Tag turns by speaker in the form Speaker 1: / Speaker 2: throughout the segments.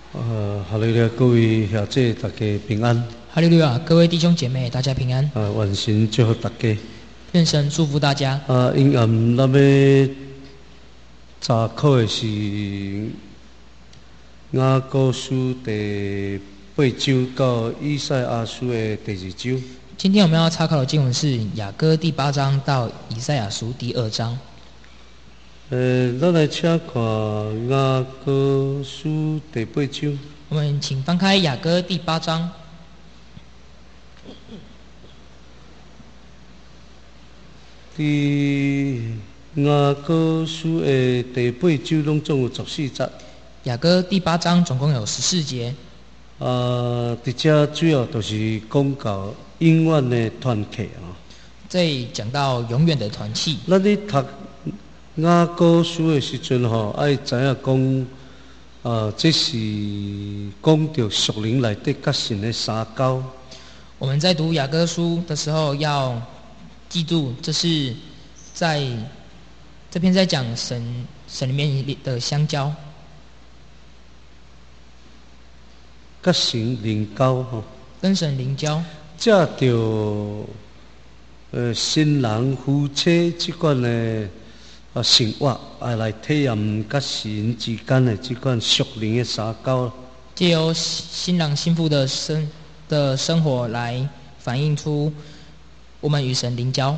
Speaker 1: 哈利路亚，各位兄姐大家平安。
Speaker 2: 哈利路亚，各位弟兄姐妹，大家平安。
Speaker 1: 愿神祝福大家。
Speaker 2: 愿神祝福大家。
Speaker 1: 因咱要查考的是雅歌书第8章到以赛亚书的第2章。
Speaker 2: 今天我们要查考的经文是雅歌第8章到以赛亚书第2章。
Speaker 1: 咱来请看雅歌书第8章。
Speaker 2: 我们请翻开雅歌第8章。
Speaker 1: 雅歌书的第8章拢总有14节。
Speaker 2: 雅歌第8章总共有14节。
Speaker 1: 伫这主要就是讲到永远的团契啊。
Speaker 2: 这里讲到永远的团契。
Speaker 1: 咱咧读雅歌书的时阵爱知影讲，这是讲到属灵内底甲神的相交。
Speaker 2: 我们在读雅歌书的时候要记住，这是在这篇在讲神里面的相交，
Speaker 1: 甲神灵交
Speaker 2: 跟神灵交，
Speaker 1: 借着新人夫妻这款的生活，来体验甲神之间的这款属灵的相交。
Speaker 2: 藉由新郎新妇的生活来反映出我们与神灵交。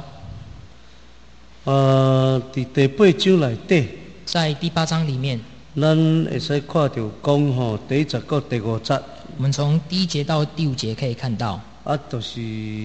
Speaker 1: 伫第8章内底，
Speaker 2: 在第8章里面，
Speaker 1: 咱会使看到讲第1节到第5节。
Speaker 2: 我们从第1节到第5节可以看到，
Speaker 1: 就是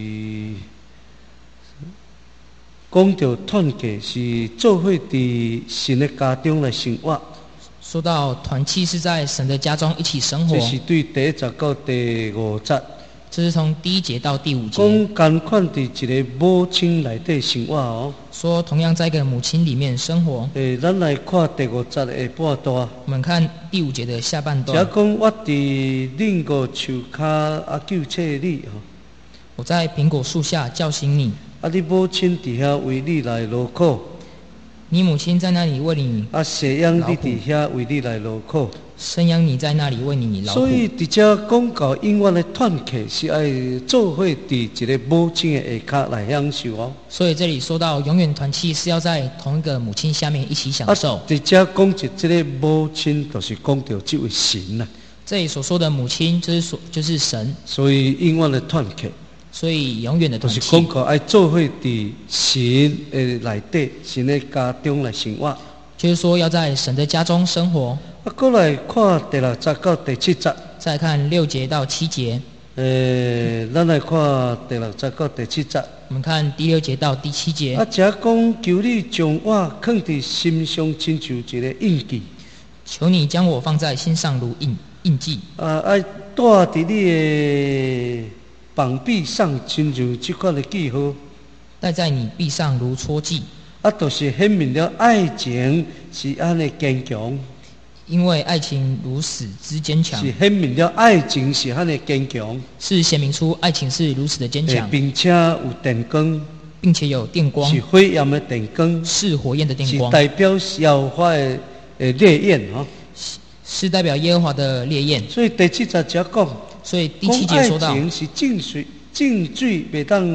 Speaker 1: 讲到团契是做伙伫神的家中来生活。
Speaker 2: 说到团契是在神的家中一起生活，
Speaker 1: 这是对第1节到第5节。
Speaker 2: 这是从第1节到第5节。
Speaker 1: 讲同款伫一个母亲内底生活
Speaker 2: 说同样在一个母亲里面生活。
Speaker 1: 咱来看第5节的下半段。
Speaker 2: 我们看第5节的下半段。
Speaker 1: 只讲我伫恁个树骹救切你
Speaker 2: 我在苹果树下叫醒你。
Speaker 1: 你母亲伫遐为你来劳苦。
Speaker 2: 你母亲在那里为你
Speaker 1: 舍养你伫遐为你来劳苦。
Speaker 2: 生养你在那里为你劳苦。
Speaker 1: 所以伫这讲到永远的团契是爱做伙伫一个母亲的下骹来享受
Speaker 2: 所以这里说到永远团契是要在同一个母亲下面一起享受。
Speaker 1: 伫这讲起这个母亲，就是讲到这位神啊。
Speaker 2: 这里所说的母亲就是神。
Speaker 1: 所以永远的团契。
Speaker 2: 所以永远的团契。
Speaker 1: 就是讲到爱做伙伫神的内底，神的家中来生活。
Speaker 2: 就是说要在神的家中生活。
Speaker 1: 过来看第6节到第7节。
Speaker 2: 再看6节到7节。
Speaker 1: 咱来看第6节到第7节。
Speaker 2: 我们看第6节到第7节。
Speaker 1: 这讲求你将我放伫心上，亲像一个印记。
Speaker 2: 求你将我放在心上如印记。
Speaker 1: 爱带伫你的膀臂上，亲像这款的记号。
Speaker 2: 戴在你臂上如戳记。
Speaker 1: 就是显明了爱情是安尼坚强。
Speaker 2: 因为爱情如此之坚强。
Speaker 1: 是显明了爱情是安尼坚强。
Speaker 2: 是显明出爱情是如此的坚强。
Speaker 1: 并且有电光。
Speaker 2: 并且有电光。
Speaker 1: 是火焰的电光。
Speaker 2: 是火焰的电光。
Speaker 1: 是代表耶和华的烈焰
Speaker 2: 是代表耶和华的烈焰。
Speaker 1: 所以第7节才讲。
Speaker 2: 所以第7节说到。
Speaker 1: 爱情是静水袂当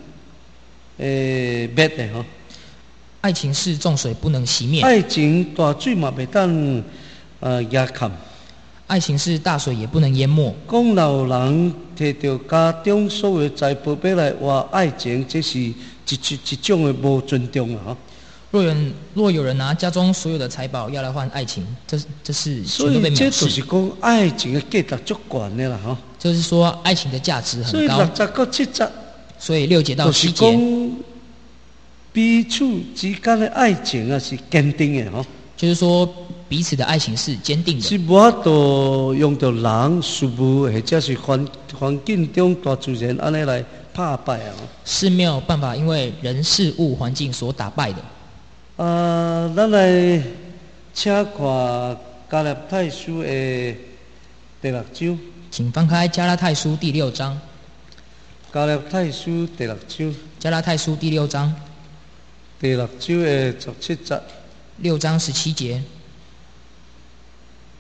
Speaker 1: 灭的
Speaker 2: 爱情是重水不能熄灭。
Speaker 1: 爱情大水嘛袂当压陷。
Speaker 2: 爱情是大水也不能淹没。
Speaker 1: 讲老人摕到家中所有财宝要来换爱情，这是一种的无尊重啊！
Speaker 2: 若有人拿家中所有的财宝要来换爱情，这是绝对被藐视。
Speaker 1: 所以这就是讲爱情的价值足悬的啦
Speaker 2: 就是说爱情的价值很高。
Speaker 1: 所以6节到7节。
Speaker 2: 所以6节到7节。
Speaker 1: 彼此之间的爱情是坚定的
Speaker 2: 就是说彼此的爱情是坚定的。
Speaker 1: 是无法度用到人事物或者是环境中大自然安尼来打败
Speaker 2: 是没有办法因为人事物环境所打败的。
Speaker 1: 咱来请看加拉太书的第6章。
Speaker 2: 请翻开加拉太书第6章。
Speaker 1: 加拉太书第6章。
Speaker 2: 加拉太书第6章。
Speaker 1: 第6章的17节。
Speaker 2: 6章17节。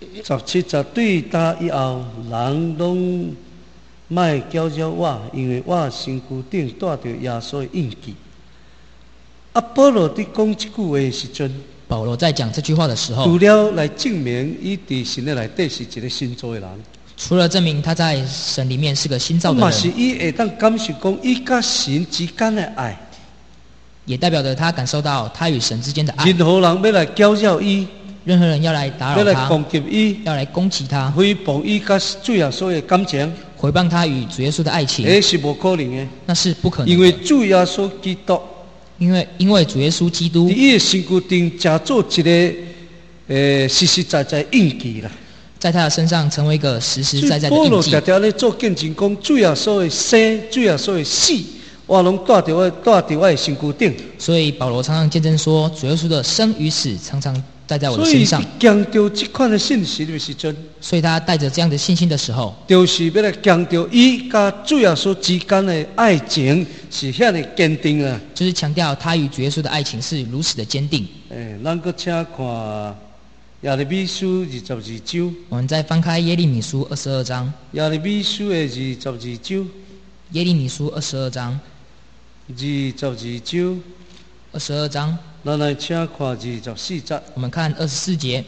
Speaker 1: 17节对答以后，人拢莫搅扰我，因为我身躯顶带着耶稣的印记。保罗伫讲即句话的时阵，
Speaker 2: 保罗在讲这句话的时候，
Speaker 1: 除了来证明伊伫神的内底是一个新造的人，
Speaker 2: 除了证明他在神里面是个新造的
Speaker 1: 嘛是
Speaker 2: 人，
Speaker 1: 伊会当感受讲伊甲神之间的爱。
Speaker 2: 也代表着他感受到他与神之间的爱。
Speaker 1: 任何人要来搅扰伊，
Speaker 2: 任何人要来打
Speaker 1: 要来
Speaker 2: 扰他，
Speaker 1: 攻击伊，
Speaker 2: 要来攻击他，
Speaker 1: 诽谤伊甲主耶稣的感情，
Speaker 2: 毁谤他与主耶稣的爱情，
Speaker 1: 是无可能的。
Speaker 2: 那是不可能的。
Speaker 1: 因为主耶稣基督，
Speaker 2: 因为主耶稣基督
Speaker 1: 伫伊的身躯顶加做一个实实在在印记啦。
Speaker 2: 在他的身上成为一个实实在在的
Speaker 1: 保
Speaker 2: 印记。
Speaker 1: 罗常常咧做见证，讲主耶稣的生，主耶稣的死，我拢带伫我的身躯顶。
Speaker 2: 所以保罗常常见证说，主耶稣的生与死常常带在我的
Speaker 1: 所以
Speaker 2: 身上。
Speaker 1: 强调这款的信息的时阵，
Speaker 2: 所以他带着这样的信心的时候，
Speaker 1: 就是要来强调伊甲主耶稣之间的爱情是遐尼坚定啊。
Speaker 2: 就是强调他与主耶稣的爱情是如此的坚定。
Speaker 1: 咱搁请看耶利米书22章。
Speaker 2: 我们再翻开耶利米书22章。
Speaker 1: 耶利米书的22章。
Speaker 2: 耶利米书22章。
Speaker 1: 22章。
Speaker 2: 22章。
Speaker 1: 咱来请看24节。
Speaker 2: 我们看24节。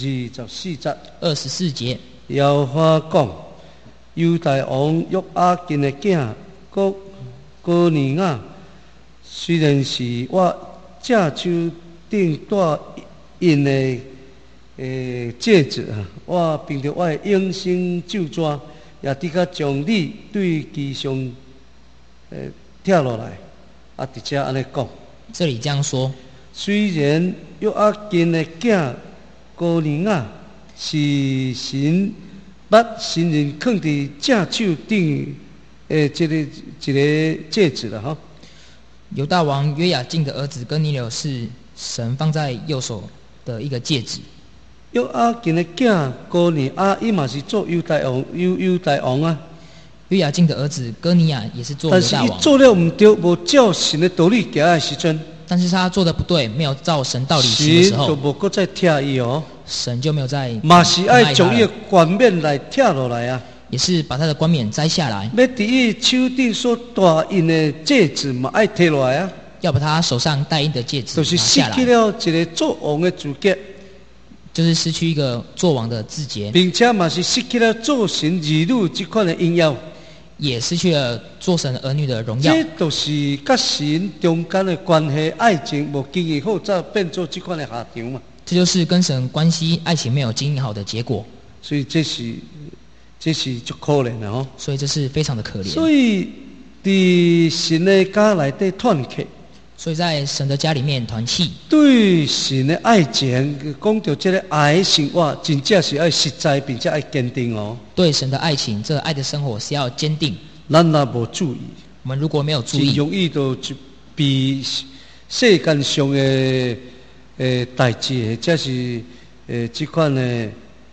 Speaker 1: 24节。
Speaker 2: 24节。
Speaker 1: 耶和华讲：犹大王约雅斤的囝哥尼雅，虽然是我这手顶戴印的戒指啊，我凭着我的永生咒纸，也伫甲将你对其上拆落来。伫遮安尼讲。
Speaker 2: 这里这样说。
Speaker 1: 虽然约雅斤的囝哥尼雅是神把神人放伫正手顶一个戒指了哈。
Speaker 2: 犹大王约雅敬的儿子哥尼流是神放在右手的一个戒指。
Speaker 1: 约雅斤的囝哥尼雅，伊嘛是做犹大王啊。
Speaker 2: 约雅敬的儿子哥尼雅也是做犹大王。
Speaker 1: 但是伊做了唔对，无照神的道理行的时阵，
Speaker 2: 但是他做的不对，没有照神道理行的时候，
Speaker 1: 神就无搁再拆伊哦。
Speaker 2: 神就没有再
Speaker 1: 嘛是爱将伊的冠冕来拆落来啊。
Speaker 2: 也是把他的冠冕摘下来。
Speaker 1: 要伫伊手顶所戴印的戒指嘛，爱摕落来啊。
Speaker 2: 要把他手上戴印的戒指
Speaker 1: 就是失去了一个做王的资格，
Speaker 2: 就是失去一个做王的自节，
Speaker 1: 并且嘛是失去了做神儿女这款的荣耀，
Speaker 2: 也失去了做神儿女的荣耀。
Speaker 1: 这都是甲神中间的关系爱情无经营好，才变做这款的下场嘛。
Speaker 2: 这就是跟神关系爱情没有经营好的结果。
Speaker 1: 所以这是足可怜的哦。
Speaker 2: 所以这是非常的可怜。
Speaker 1: 所以伫神的家内底团契，
Speaker 2: 所以在神的家里面团契，
Speaker 1: 对神的爱情，讲到这个爱的生活，真正是爱实在，并且爱坚定哦。
Speaker 2: 对神的爱情，这个爱的生活是要坚定。
Speaker 1: 咱若无注意，
Speaker 2: 我们如果没有注意，
Speaker 1: 很容易就被世间上的代志，或者是这款的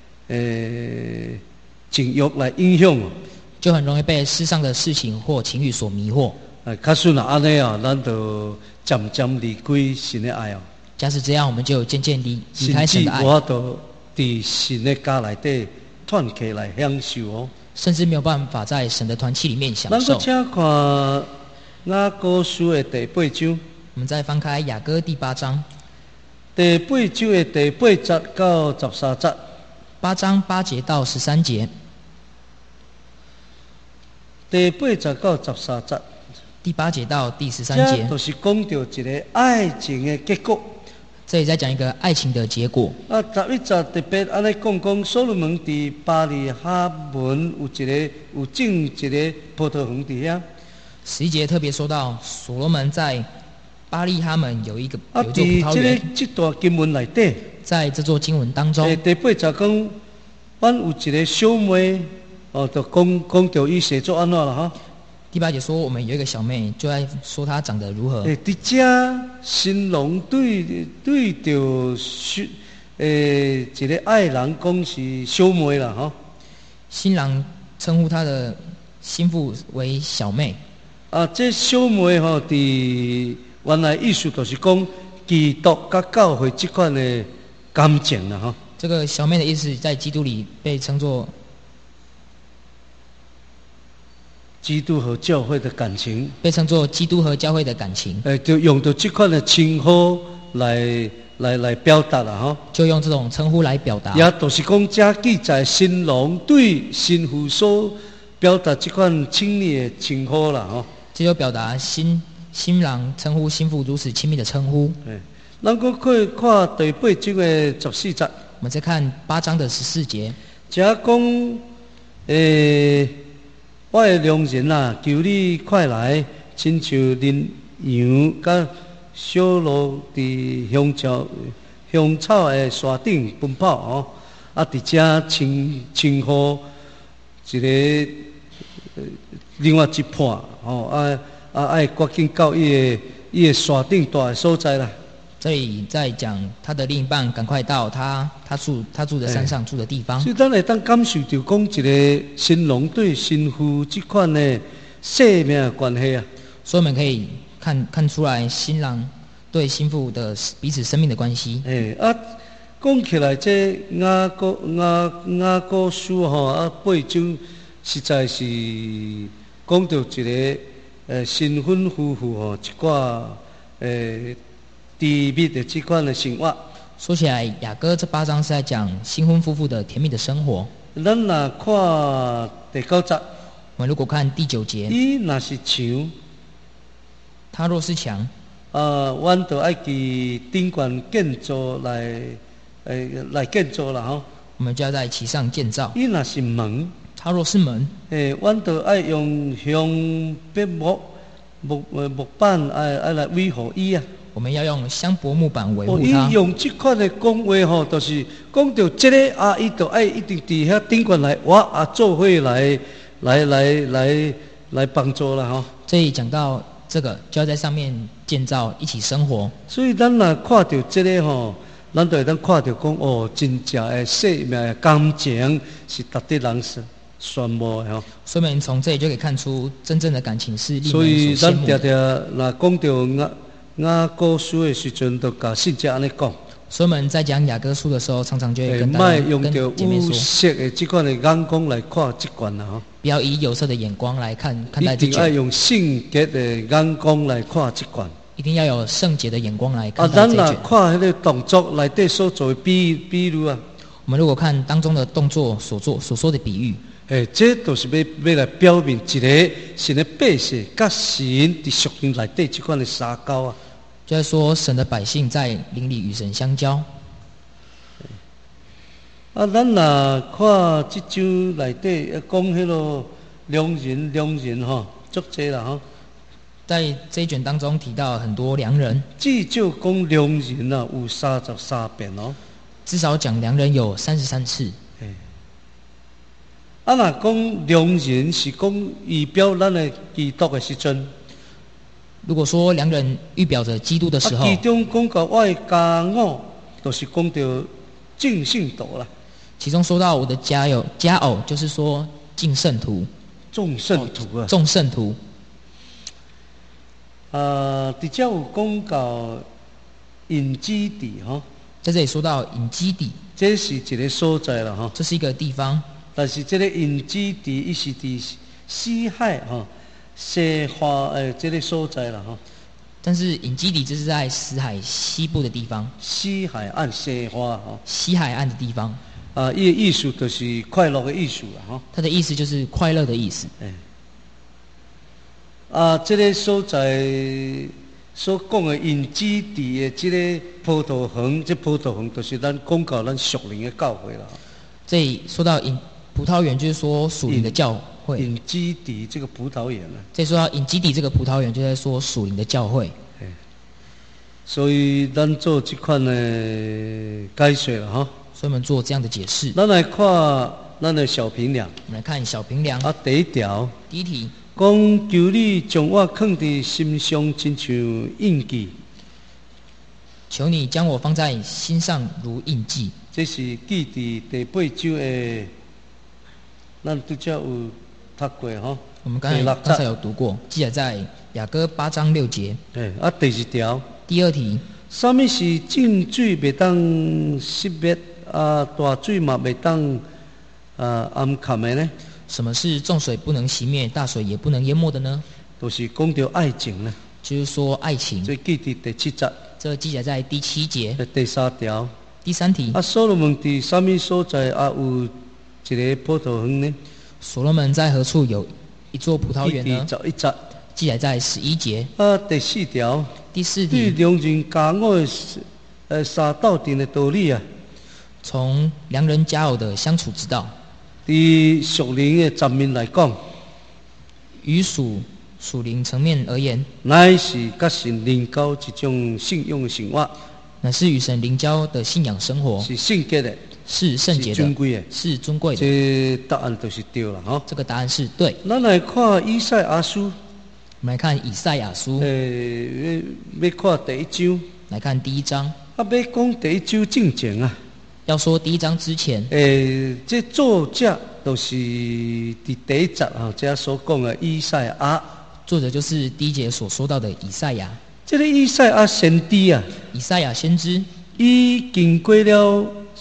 Speaker 1: 情欲来影响，
Speaker 2: 就很容易被世上的事情或情欲所迷惑。
Speaker 1: 假使若安尼啊，咱就渐渐离开神的爱哦。
Speaker 2: 假使这样，我们就渐渐离开神的爱，
Speaker 1: 甚至我都伫神的家内底团契来享受哦。
Speaker 2: 甚至没有办法在神的团契里面享受。
Speaker 1: 咱搁请看雅歌书的第8章。
Speaker 2: 我们再翻开雅歌第8章。
Speaker 1: 第8章的第8节到13节。
Speaker 2: 8章8节到13节。
Speaker 1: 第8节到13节。
Speaker 2: 第8节到第13节。
Speaker 1: 这就是讲到一个爱情的结果。
Speaker 2: 这里在讲一个爱情的结果。
Speaker 1: 11节特别安尼讲，所罗门伫巴利哈门有种一个葡萄园伫遐。
Speaker 2: 11节特别说到，所罗门在巴利哈门有一座葡萄园。
Speaker 1: 这段经文内底，
Speaker 2: 在这座经文当中，
Speaker 1: 第8节讲，阮有一个小妹，就讲到伊写作安怎啦哈。
Speaker 2: 第8节说，我们有一个小妹，就在说她长得如何。
Speaker 1: 伫遮新郎对着一个爱人讲是小妹啦哈。新
Speaker 2: 郎称呼他的心腹为小妹。
Speaker 1: 这小妹吼，伫原来意思就是讲基督甲教会这款的感情啦哈。
Speaker 2: 这个小妹的意思，在基督里被称作
Speaker 1: 基督和教会的感情，
Speaker 2: 基督和教会的感情。
Speaker 1: 就用到这款的称呼来表达了哈。
Speaker 2: 就用这种称呼来表达。
Speaker 1: 也就是讲，这记载新郎对新妇所表达这款亲密的称呼啦哈。
Speaker 2: 这就表达新郎称呼新妇如此亲密的称呼。
Speaker 1: 咱搁可以看第8章的14节。
Speaker 2: 我们再看8章的14节。
Speaker 1: 这讲我的良人啊，求你快来，亲像羚羊甲小鹿伫香草的山顶奔跑哦。伫遮称呼一个另外一半哦，爱赶紧到伊的山顶大的所在啦。
Speaker 2: 这里在讲他的另一半赶快到他住的山上住的地方。
Speaker 1: 所以咱会当感受到讲一个新郎对新妇这款的生命的关系啊。
Speaker 2: 所以我们可以看出来新郎对新妇的彼此生命的关系。
Speaker 1: 讲起来这雅歌书吼8章实在是讲到一个新婚夫妇吼一寡甜蜜的这款的生活。
Speaker 2: 说起来，雅歌这8章是在讲新婚夫妇的甜蜜的生活。
Speaker 1: 咱若看第9节，
Speaker 2: 我们如果看第9节，
Speaker 1: 伊若是墙，
Speaker 2: 他若是墙，
Speaker 1: 阮就爱去顶悬建造来建造啦吼。
Speaker 2: 我们就要在其上建造。
Speaker 1: 伊若是门，
Speaker 2: 他若是门，
Speaker 1: 阮就爱用香柏木板爱来维护伊啊。
Speaker 2: 我们要用香柏木板维护它。
Speaker 1: 伊用这款的讲话吼，就是讲到这个伊就爱一定伫遐顶悬来挖做伙来帮助啦吼。
Speaker 2: 这里讲到这个，就要在上面建造，一起生活。
Speaker 1: 所以咱若看到这个吼，咱就会当看到讲真正的生命的感情是值得人羡慕的吼。
Speaker 2: 所以我们从这里就可以看出，真正的感情是令人所羡慕的。
Speaker 1: 所以咱常常若讲到雅歌书的时阵，就甲信者安尼讲。
Speaker 2: 所以我们在讲雅歌书的时候，常常就会跟大家、
Speaker 1: 用到
Speaker 2: 姐妹说，
Speaker 1: 有色的这款的眼光来看这段啦吼。
Speaker 2: 不要以有色的眼光来看待这
Speaker 1: 一定要用圣洁的眼光来看这段。
Speaker 2: 一定要有圣洁的眼光来看待这
Speaker 1: 咱若
Speaker 2: 卷。
Speaker 1: 看迄个动作内底所做的比喻啊，
Speaker 2: 我们如果看当中的动作所说的比喻，
Speaker 1: 这都是要来表明一个神的百姓甲神伫属灵内底这款的相交啊。
Speaker 2: 就在说神的百姓在灵里与神相交。
Speaker 1: 咱若看这章内底讲迄个良人吼，足济啦吼。
Speaker 2: 在这一卷当中提到很多良人，
Speaker 1: 至少讲良人啊有33遍哦。
Speaker 2: 至少讲良人有33次。
Speaker 1: 若讲良人是讲预表咱的基督的时阵。
Speaker 2: 如果说良人预表着基督的时候，
Speaker 1: 其中讲到我的家偶，就是讲到敬圣徒啦。
Speaker 2: 其中说到我的家偶，就是说敬圣徒、
Speaker 1: 众圣徒啊。
Speaker 2: 众圣徒。
Speaker 1: 伫遮有讲到隐基地吼，
Speaker 2: 在这里说到隐基底，
Speaker 1: 这是一个所在啦吼。
Speaker 2: 这是一个地方，
Speaker 1: 但是这个隐基地，伊是伫西海吼。西花这个所在啦吼，
Speaker 2: 但是隐基底这是在死海西部的地方，
Speaker 1: 西海岸西花吼，
Speaker 2: 西海岸的地方。
Speaker 1: 伊的意思就是快乐的意思啦吼。
Speaker 2: 它的意思就是快乐的意思。
Speaker 1: 这个所在所讲的隐基地的这个葡萄园，这葡萄园就是咱讲到咱属灵的教会啦。
Speaker 2: 这里说到葡萄园，就是说属灵的教会。
Speaker 1: 隐基底这个葡萄园啊，
Speaker 2: 这里说到隐基底这个葡萄园，就在说属灵的教会。
Speaker 1: 所以咱做这款的解说了哈。
Speaker 2: 所以我们做这样的解释。
Speaker 1: 咱来看咱的小评量。
Speaker 2: 我们来看小评量。
Speaker 1: 第一条。
Speaker 2: 第一题。
Speaker 1: 讲求你将我放伫心上，亲像印记。
Speaker 2: 求你将我放在心上如印记。
Speaker 1: 这是记伫第8章的，咱拄则有读过吼。
Speaker 2: 我们刚才有读过，记载在雅歌8章6节。
Speaker 1: 第二条。
Speaker 2: 第二题。
Speaker 1: 什么是净水袂当熄灭大水嘛袂当淹冚的呢？
Speaker 2: 什么是众水不能熄灭，大水也不能淹没的呢？
Speaker 1: 就是讲到爱情呢。
Speaker 2: 就是说爱情。
Speaker 1: 这记伫第7节，
Speaker 2: 这记载在第7节
Speaker 1: 第3条。
Speaker 2: 第3题。
Speaker 1: 所罗门伫什么所在有一个葡萄园呢？
Speaker 2: 所罗门在何处有一座葡萄园呢？
Speaker 1: 第11节。
Speaker 2: 记载在11节。
Speaker 1: 第4条。
Speaker 2: 第4题。
Speaker 1: 对良人佳偶的相斗阵的道理啊。
Speaker 2: 从良人佳偶的相处之道。
Speaker 1: 伫属灵的层面来讲，
Speaker 2: 于属灵层面而言，
Speaker 1: 乃是甲神灵交一种信仰的生活，
Speaker 2: 乃是与神灵交的信仰生活，
Speaker 1: 是圣洁的，
Speaker 2: 是圣洁的，
Speaker 1: 是尊贵的，
Speaker 2: 是尊贵的。
Speaker 1: 这答案就是对了哈。
Speaker 2: 这个答案是对。
Speaker 1: 咱来看以赛亚书，
Speaker 2: 我们来看以赛亚书。
Speaker 1: 要看第1章，
Speaker 2: 来看第1章。
Speaker 1: 要讲第1章正经啊。
Speaker 2: 要说第1章之前，
Speaker 1: 这作者就是伫第1节啊，这所讲的以赛亚。
Speaker 2: 作者就是第1节所说到的以赛亚。
Speaker 1: 这个以赛亚先知啊，
Speaker 2: 以赛亚先知，
Speaker 1: 伊经过了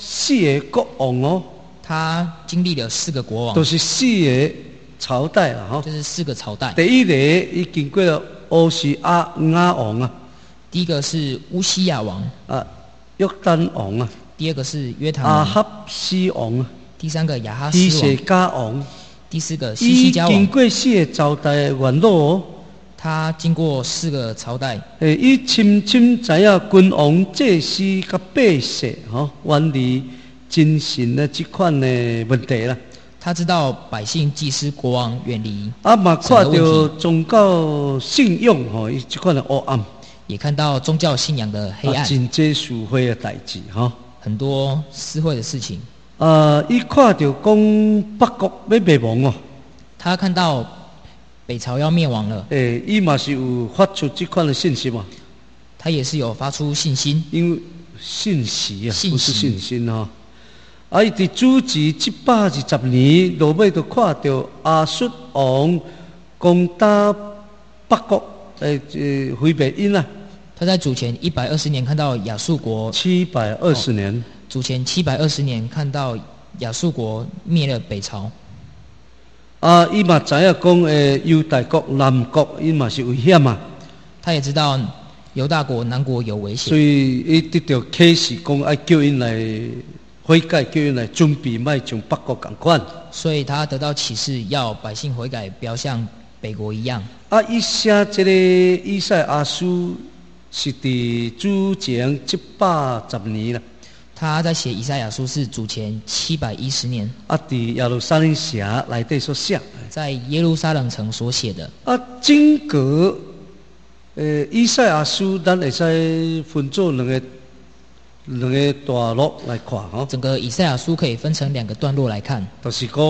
Speaker 1: 4个国王哦，
Speaker 2: 他经历了4个国王，
Speaker 1: 都是4个朝代啦哈。
Speaker 2: 就是4个朝代。
Speaker 1: 第一个伊经过了乌西雅王啊，
Speaker 2: 第一个是乌西亚王
Speaker 1: 啊，约旦王啊。
Speaker 2: 第2个是约坦王，
Speaker 1: 亚哈斯王啊，
Speaker 2: 第3个亚哈斯
Speaker 1: 希
Speaker 2: 王，
Speaker 1: 西家王，
Speaker 2: 第4个西西家王。
Speaker 1: 经过4个朝代的元老哦，
Speaker 2: 他经过4个朝代，
Speaker 1: 伊深深知影君王、祭司甲百姓吼远离真神的这款的问题啦。
Speaker 2: 他知道百姓、祭司、国王远离，
Speaker 1: 嘛看到宗教信仰吼，伊这款的黑暗，
Speaker 2: 也看到宗教信仰的黑暗，
Speaker 1: 真济是非的代志吼。
Speaker 2: 很多私会的事情。
Speaker 1: 伊看到讲北国要灭亡哦，
Speaker 2: 他看到北朝要灭亡了，
Speaker 1: 伊嘛是有发出这款的信息嘛。
Speaker 2: 他也是有发出信心，
Speaker 1: 因为信息啊，不是信心哈。伊伫主持720年，落尾就看到亚述王攻打北国，毁灭因啊。
Speaker 2: 他在主前120年看到亚述国
Speaker 1: 720年，
Speaker 2: 主前720年看到亚述国灭了北朝。
Speaker 1: 伊嘛知影讲犹大国南国，伊嘛是危险嘛。
Speaker 2: 他也知道犹大国南国有危险，
Speaker 1: 所以伊得到启示，讲爱叫因来悔改，叫因来准备，卖像北国同款。
Speaker 2: 所以他得到启示，要百姓悔改，不要像北国一样。
Speaker 1: 伊写这个以赛亚书。是伫主前710年啦。
Speaker 2: 他在写以赛亚书是主前710年。
Speaker 1: 伫耶路撒冷城内底所写。
Speaker 2: 在耶路撒冷城所写的。
Speaker 1: 整个以赛亚书，咱会使分做两个段落来看吼。
Speaker 2: 整个以赛亚书可以分成2个段落来看。
Speaker 1: 就是讲，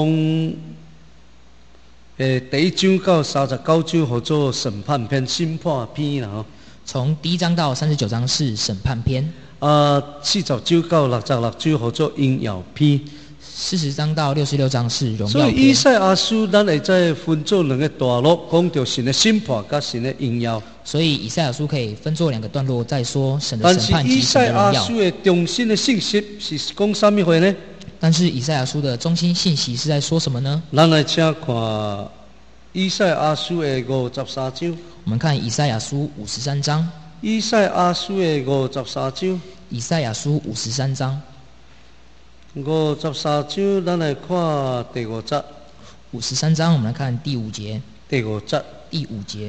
Speaker 1: 第1章到39章，叫做审判篇、审判篇啦吼。
Speaker 2: 从第1章到39章是审判篇
Speaker 1: ，40章到66章叫做应耀篇
Speaker 2: ，40章到66章是荣耀篇。
Speaker 1: 所以以赛亚书咱会再分做2个段落，讲到神的审判甲神的应耀。
Speaker 2: 所以以赛亚书可以分做2个段落，再说神的审判及神的荣耀。
Speaker 1: 但是以赛亚书的中心的信息是讲什么话呢？
Speaker 2: 但是以赛亚书的中心信息是在说什么呢？
Speaker 1: 咱来请看以赛亚书的53章。
Speaker 2: 我们看以赛亚书53章。
Speaker 1: 以赛亚书的53章。
Speaker 2: 以赛亚书53章。
Speaker 1: 53章，咱来看第5节。
Speaker 2: 53章，我们来看第5节。
Speaker 1: 第5节。
Speaker 2: 第5节。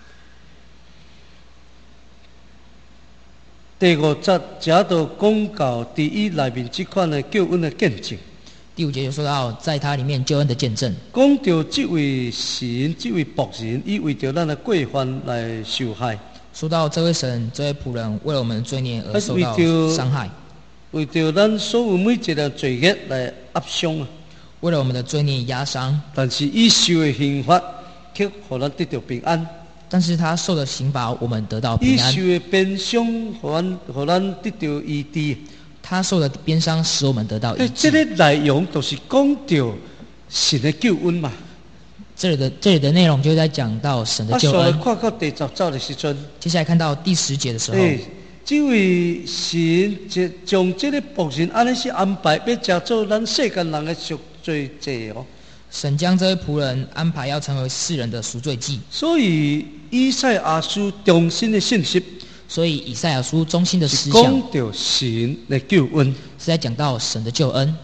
Speaker 1: 第5节，这就讲到伫伊内面这款的救恩的见证。
Speaker 2: 第5节就说到，在他里面救恩的见证。
Speaker 1: 讲到这位神，这位仆人，伊为着咱的过犯来受害。
Speaker 2: 说到这位神，这位仆人为了我们的罪孽而受到伤害。
Speaker 1: 为着咱所有每一个罪孽来压伤啊。
Speaker 2: 为了我们的罪孽压伤。
Speaker 1: 但是伊受的刑罚，却让咱得到平安。
Speaker 2: 但是他受的刑罚，我们得到平安。
Speaker 1: 伊受的鞭伤，让咱得到医治。
Speaker 2: 他受的鞭伤使我们得到医治。
Speaker 1: 这个内容都是讲到神的救恩嘛。
Speaker 2: 这里的内容就在讲到神的救恩。
Speaker 1: 看到第10节的时阵，
Speaker 2: 接下来看到第10节的时候，
Speaker 1: 这位神将这个仆人安尼是安排，要食做咱世间人的赎罪祭哦。
Speaker 2: 神将这位仆人安排要成为世人的赎罪祭，
Speaker 1: 所以以赛亚书中心的信息，
Speaker 2: 所以以赛亚书中心的思
Speaker 1: 讲
Speaker 2: 想
Speaker 1: 到神的救恩。
Speaker 2: 是在讲到神的救恩。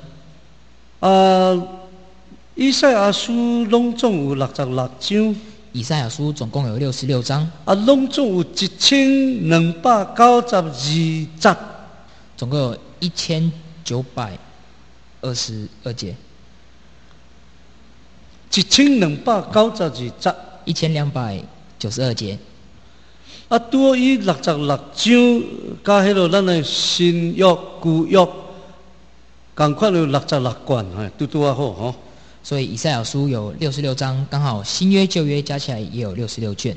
Speaker 1: 以赛亚书拢总有66章，
Speaker 2: 以赛亚书总共有66章，
Speaker 1: 拢总有1292节，
Speaker 2: 总共有1922节。
Speaker 1: 1292节
Speaker 2: 1292节。
Speaker 1: 拄以66章加迄落咱的新约旧约，共款有66卷，拄好吼。
Speaker 2: 所以以赛亚书有66章，刚好新约旧约加起来也有66卷。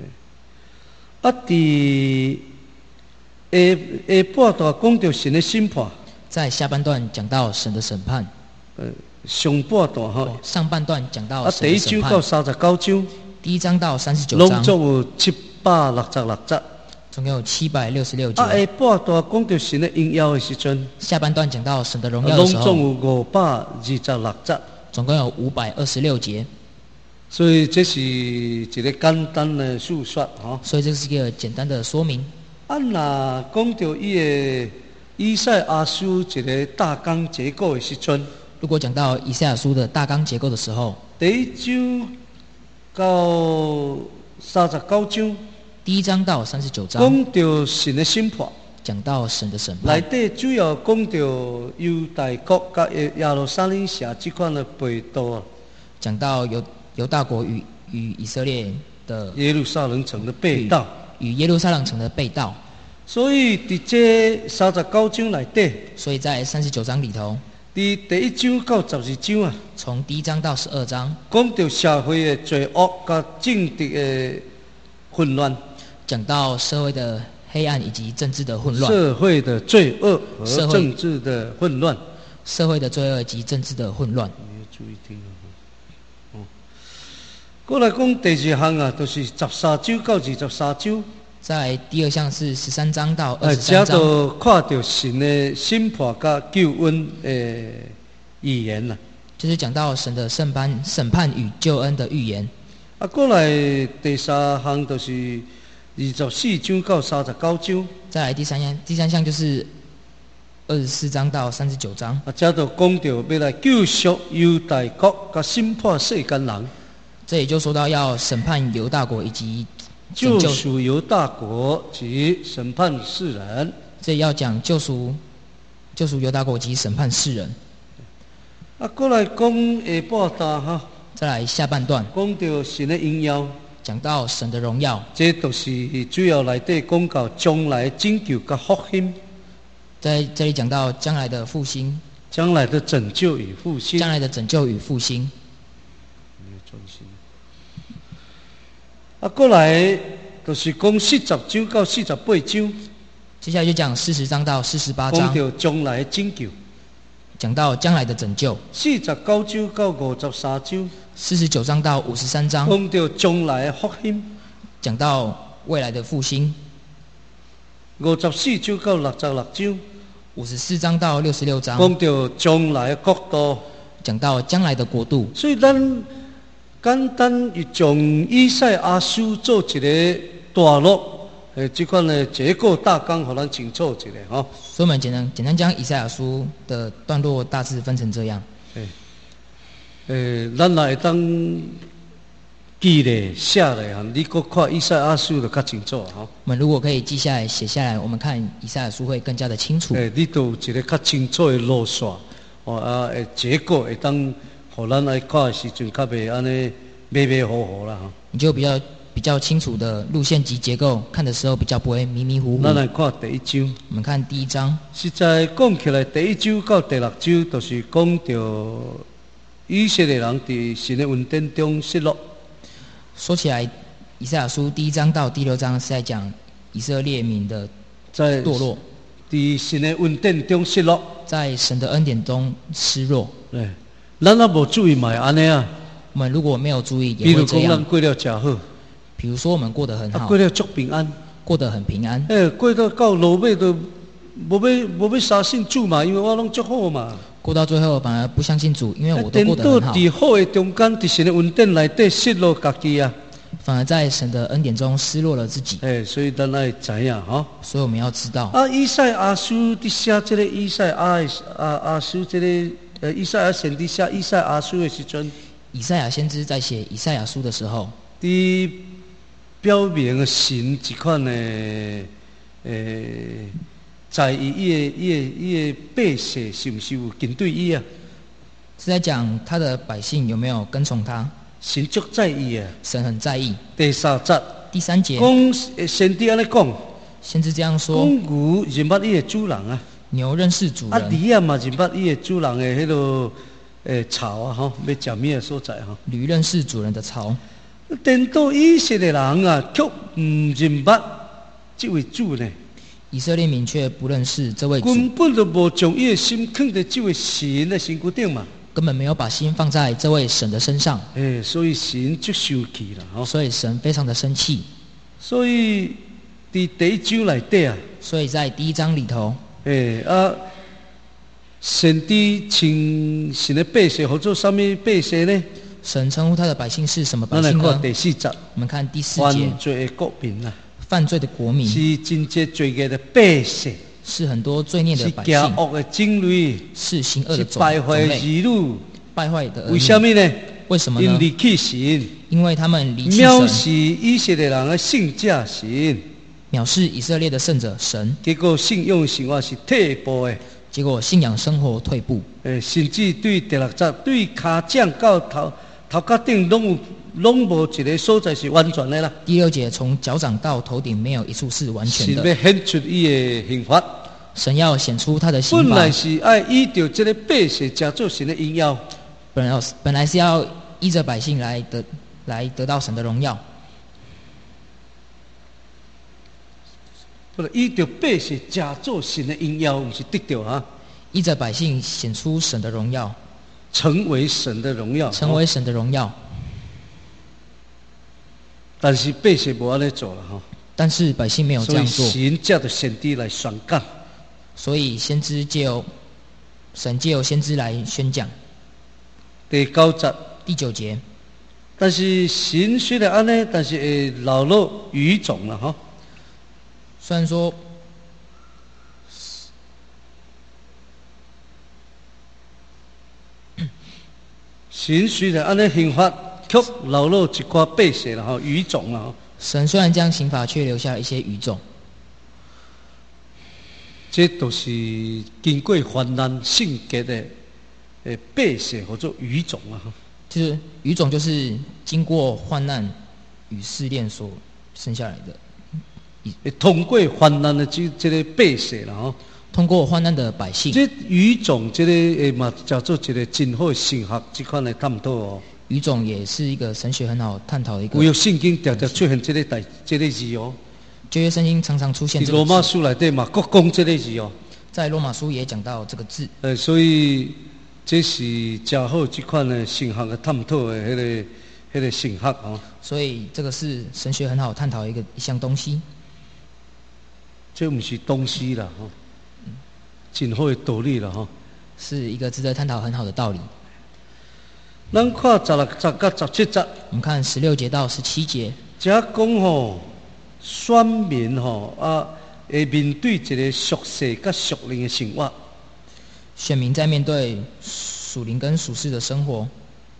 Speaker 1: 伫下半段讲到神的审判，
Speaker 2: 在下半段讲到神的审判。
Speaker 1: 上半段
Speaker 2: 上半段讲到神
Speaker 1: 第一
Speaker 2: 的审判。
Speaker 1: 章到39章，
Speaker 2: 第1章到39章，
Speaker 1: 拢总有766节。
Speaker 2: 总共有766节。
Speaker 1: 下半段讲到神的荣耀的时阵，
Speaker 2: 下半段讲到神的荣耀的时候，
Speaker 1: 拢总有526节。
Speaker 2: 总共有526节。
Speaker 1: 所以这是一个简单的述说哈。
Speaker 2: 所以这是一个简单的说明。
Speaker 1: 若讲到以赛亚书一个大纲结构的时阵，
Speaker 2: 如果讲到以赛亚书的大纲结构的时候，
Speaker 1: 第一章到39章，
Speaker 2: 第1章到39章
Speaker 1: 讲到神的审判，
Speaker 2: 讲到神的审判。
Speaker 1: 内底主要讲到犹大国甲耶路撒冷城这款的背道，
Speaker 2: 讲到犹大国与以色列的
Speaker 1: 耶路撒冷城的背道，
Speaker 2: 与耶路撒冷城的背道。
Speaker 1: 所以伫这39章内底，
Speaker 2: 所以在39章里头，
Speaker 1: 第1章到12章啊，
Speaker 2: 从第1章到12章，
Speaker 1: 讲到社会的罪恶甲政治的混乱，
Speaker 2: 讲到社会的黑暗以及政治的混乱，
Speaker 1: 社会的罪恶和政治的混乱，
Speaker 2: 社会的罪恶及政治的混乱。
Speaker 1: 你要注意听哦。过来讲第2项啊，就是13章到23章。
Speaker 2: 在第2项是13章到23章。
Speaker 1: 这都看到神的审判甲救恩的预言啦。
Speaker 2: 就是讲到神的审判与救恩的预言。
Speaker 1: 过来第3项就是24章到39章。
Speaker 2: 再来第三项就是24章到39章。
Speaker 1: 这都讲到要来救赎犹大国甲审判世间人。
Speaker 2: 这也就说到要审判犹大国以及
Speaker 1: 救赎犹大国及审判世人。
Speaker 2: 这也要讲救赎犹大国及审判世人。
Speaker 1: 过来讲下半段哈。
Speaker 2: 再来下半段，
Speaker 1: 讲到神的荣耀，
Speaker 2: 讲到神的荣耀。
Speaker 1: 这都是主要内底讲到将来拯救甲复兴。
Speaker 2: 在这里讲到将来的复兴，
Speaker 1: 将来的拯救与复兴，
Speaker 2: 将来的拯救与复兴。
Speaker 1: 过来就是讲40章到48章。
Speaker 2: 接下来就讲40章到48章，
Speaker 1: 讲到将来的拯救，
Speaker 2: 讲到将来的拯救。
Speaker 1: 49章到53章
Speaker 2: ，49章到53章，
Speaker 1: 讲到将来的复兴，
Speaker 2: 讲到未来的复兴。
Speaker 1: 54章到66章
Speaker 2: ，54章到66章，
Speaker 1: 讲到将来的国度，
Speaker 2: 讲到将来的国度。
Speaker 1: 所以咱简单从以赛亚书做一个段落，这款的结构大纲，互咱清楚一下哈。
Speaker 2: 所以我们简单将以赛亚书的段落大致分成这样。
Speaker 1: 咱来当记咧写咧哈，你搁看以赛亚书就较清楚哈。
Speaker 2: 我们如果可以记下来、写下来，我们看以赛亚书会更加的清楚。
Speaker 1: 你都有一个较清楚的路线，结构会当。互咱来看的时阵，较袂安尼迷迷糊糊啦哈。你
Speaker 2: 就比较清楚的路线及结构，看的时候比较不会迷迷糊糊。
Speaker 1: 咱来看第1章。
Speaker 2: 我们看第1章。
Speaker 1: 实在讲起来，第1章到第6章，都是讲到以色列人伫神的恩典中失落。
Speaker 2: 说起来，以赛亚书第1章到第6章是在讲以色列民的堕落，
Speaker 1: 伫神的恩典中失落，
Speaker 2: 在神的恩典中失落。
Speaker 1: 对。咱若无注意嘛，安尼啊。
Speaker 2: 我们如果没有注意，
Speaker 1: 比如讲，
Speaker 2: 也会这样。
Speaker 1: 咱过了真好。
Speaker 2: 比如说，我们过得很好。
Speaker 1: 过了足平安。
Speaker 2: 过得很平安。
Speaker 1: 过到落尾都无要相信主嘛，因为我拢足好嘛。
Speaker 2: 过到最后反而不相信主，因为我都过得很好。
Speaker 1: 在好的中间，在神的恩典内底失落家己啊。
Speaker 2: 反而在神的恩典中失落了自己。
Speaker 1: 所以咱要知影吼。
Speaker 2: 所以我们要知道。
Speaker 1: 以赛亚书伫写这个以赛亚书这个以赛亚先知写以赛亚书的时阵，
Speaker 2: 以赛亚先知在写以赛亚书的时候，
Speaker 1: 伫表明神一款的在意伊的百姓是不是有跟对伊啊？
Speaker 2: 是在讲他的百姓有没有跟从他。
Speaker 1: 神足在意啊，
Speaker 2: 神很在意。
Speaker 1: 第3节，
Speaker 2: 第3节，
Speaker 1: 讲先知安尼讲，
Speaker 2: 先知这样说：
Speaker 1: 讲牛认捌伊的主人啊，
Speaker 2: 牛认识主人。
Speaker 1: 驴啊嘛认捌伊的主人的迄落巢啊吼，要食咩所在吼？
Speaker 2: 驴认识主人的巢。
Speaker 1: 颠倒以色列人啊，却唔认捌这位主呢。
Speaker 2: 以色列民却不认识这位主，
Speaker 1: 根本就无将伊的心放在这位神的身躯顶嘛。
Speaker 2: 根本没有把心放在这位神的身上。
Speaker 1: 所以神就生气了吼。
Speaker 2: 所以神非常的生气。
Speaker 1: 所以伫第1章内底啊，
Speaker 2: 所以在第1章里头，
Speaker 1: 神知称神的百姓，或做什么百姓呢？
Speaker 2: 神称呼他的百姓是什么百姓呢？
Speaker 1: 咱来看第4节，
Speaker 2: 我们看第4节，
Speaker 1: 犯罪的国民啊，
Speaker 2: 犯罪的国民
Speaker 1: 是真正罪孽的百姓，
Speaker 2: 是很多罪孽的百姓，
Speaker 1: 是行恶的种类，
Speaker 2: 是行恶的种
Speaker 1: 败坏的儿女，
Speaker 2: 败坏的儿女。
Speaker 1: 为什么呢？
Speaker 2: 为什么呢？
Speaker 1: 因离弃神，
Speaker 2: 因为他们离弃
Speaker 1: 藐
Speaker 2: 神，
Speaker 1: 视以色列人的圣者神，
Speaker 2: 藐视以色列的圣者神，
Speaker 1: 结果信仰的生活是退步的。
Speaker 2: 结果信仰生活退步。
Speaker 1: 甚至对第6节，对脚掌到头壳顶拢无一个所在是完全的啦。
Speaker 2: 第6节，从脚掌到头顶没有一处是完全的。
Speaker 1: 神要显出伊的刑罚。
Speaker 2: 神要显出他的刑罚。
Speaker 1: 本来是爱依着这个百姓加做神的荣耀。
Speaker 2: 本来是要依着百姓来得到神的荣耀。
Speaker 1: 不是依着百姓加做神的荣耀，不是得到啊。
Speaker 2: 依着百姓显出神的荣耀，
Speaker 1: 成为神的荣耀，
Speaker 2: 成为神的荣耀。
Speaker 1: 但是百姓无安尼做了哈。
Speaker 2: 但是百姓没有这样做。
Speaker 1: 所以神借着先知来宣讲。
Speaker 2: 所以先知神借由先知来宣讲。
Speaker 1: 第9节，
Speaker 2: 第9节。
Speaker 1: 但是神虽然安尼，但是会流落愚种了哈。
Speaker 2: 虽然说，
Speaker 1: 神虽然安尼刑罚，却流落一寡百姓了哈，愚种了哈。
Speaker 2: 神虽然这样刑罚，却留下了一些愚种。
Speaker 1: 这都是经过患难性格的百姓或者愚种啊。
Speaker 2: 就是愚种，就是经过患难与试炼所生下来的。
Speaker 1: 通过患难的这个百姓啦吼，
Speaker 2: 通过患难的百姓。
Speaker 1: 这愚种这个嘛叫做一个真好的神学这款的探讨哦。
Speaker 2: 愚种也是一个神学很好探讨的一个。
Speaker 1: 有约圣经常常出现这个字哦。
Speaker 2: 旧约圣经常常出现这个字。
Speaker 1: 罗马书内底嘛，各讲这个字哦。
Speaker 2: 在罗马书也讲到这个字。
Speaker 1: 所以这是真好这款的神学的探讨的那个神学哦。
Speaker 2: 所以这个是神学很好探讨的一项东西。
Speaker 1: 这不是东西啦吼，真好的道理啦吼。
Speaker 2: 是一个值得探讨很好的道理。
Speaker 1: 咱看16节到17节。
Speaker 2: 我们看16节到17节。
Speaker 1: 这讲吼，选民吼会面对一个属世甲属灵的生活。
Speaker 2: 选民在面对属灵跟属世的生活。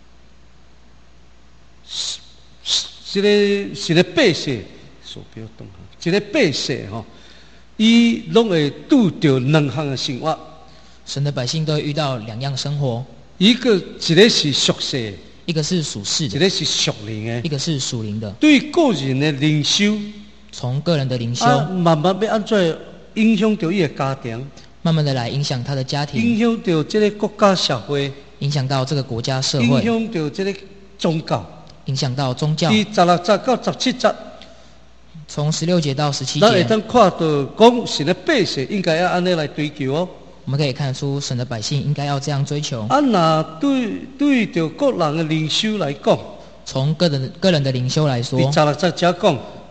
Speaker 1: 这个百姓，手不要动哈。这个百姓吼，伊拢会拄着两项的生活。
Speaker 2: 神的百姓都会遇到两样生活。
Speaker 1: 一个是属世，
Speaker 2: 一个是属世的；
Speaker 1: 一个是属灵的，
Speaker 2: 一个是属灵的。
Speaker 1: 对个人的灵修，
Speaker 2: 从个人的灵修，
Speaker 1: 慢慢要安怎影响到伊的家庭，
Speaker 2: 慢慢的来影响他的家庭，
Speaker 1: 影响到这个国家社会，
Speaker 2: 影响到这个国家社会，
Speaker 1: 影响到这个宗教，
Speaker 2: 影响到宗教。
Speaker 1: 第16节到17节，
Speaker 2: 从16节到17节，
Speaker 1: 咱会当看到讲神的百姓应该要安尼来追求哦。
Speaker 2: 我们可以看出神的百姓应该要这样追求。
Speaker 1: 那对着个人的灵修来讲，
Speaker 2: 从个人的灵修来说，
Speaker 1: 第16节讲，